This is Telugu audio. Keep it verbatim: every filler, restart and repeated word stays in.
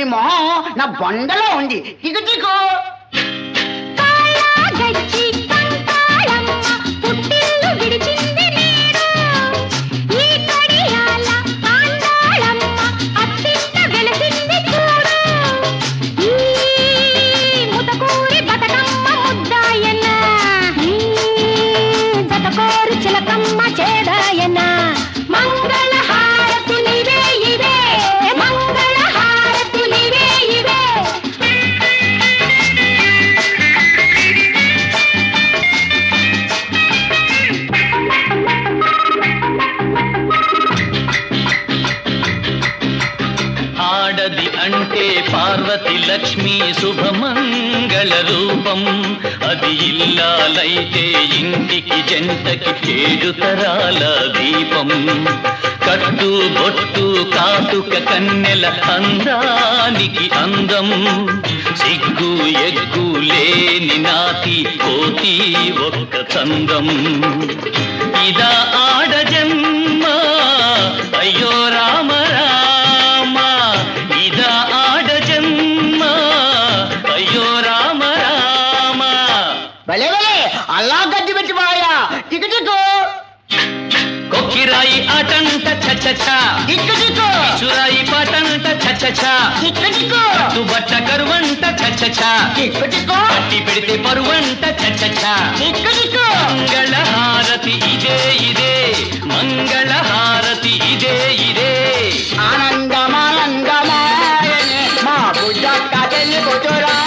మొహం నా బొండలో ఉంది. టికు టికు అంటే పార్వతి లక్ష్మి శుభమంగళ రూపం. అది ఇల్లాలైతే ఇంటికి జంటకి ఏడు తరాల దీపం. కట్టు బొట్టు కాటుక కన్నెల అందానికి అందం. సిగ్గు ఎగ్గు లేని నాతి కోతి ఒక్క చందం. ఇదా ఆడ జన్మ అయ్యో రామ రామ, ఇదా ఆడ జన్మ అయ్యో రామ రామ. భలే భలే అల్లా గడ్డి పెట్టి బాయా. టికు టికు కొక్కిరాయి ఆటంట చచ్చ చురాయి పాటంట చచ్చ బట్ట కరువంట చచ్చ పట్టి పెడితే పరువంట చచ్చ. మంగళ హారతి ఇదే ఇదే, మంగళ హారతి ఇదే ఇదే. ఆనందమానందమాయనే మా బుద్ధ కథలు కూతురా